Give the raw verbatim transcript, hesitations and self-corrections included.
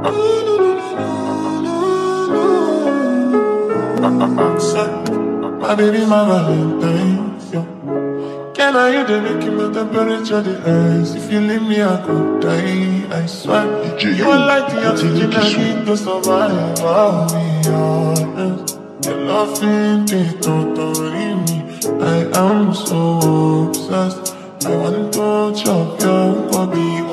My baby, my Valentine, yeah. Can I hear the making my temperature the rise? If you leave me, I could die, I swear. You are like the oxygen I need to survive. I'll be honest. Your loving me, totally me. I am so obsessed. I want to chop your body.